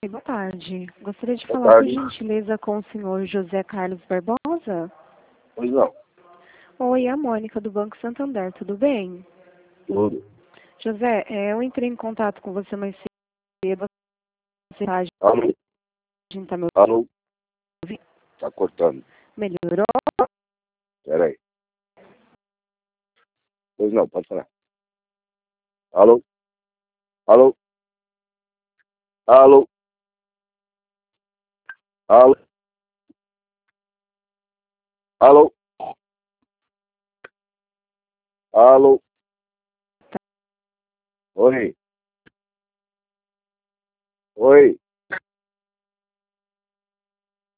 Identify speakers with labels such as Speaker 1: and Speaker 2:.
Speaker 1: Boa tarde. Gostaria de
Speaker 2: Boa
Speaker 1: falar, por
Speaker 2: tarde.
Speaker 1: gentileza, com o senhor José Carlos Barbosa.
Speaker 2: Pois não.
Speaker 1: Oi, é a Mônica do Banco Santander, tudo bem?
Speaker 2: Tudo.
Speaker 1: José, eu entrei em contato com você mais cedo. Você
Speaker 2: Alô?
Speaker 1: tá me
Speaker 2: Alô?
Speaker 1: ouvindo?
Speaker 2: Tá cortando.
Speaker 1: Melhorou?
Speaker 2: Pera aí. Pois não, pode falar. Alô? Alô? Alô? Alô? Alô? Alô? Oi? Oi?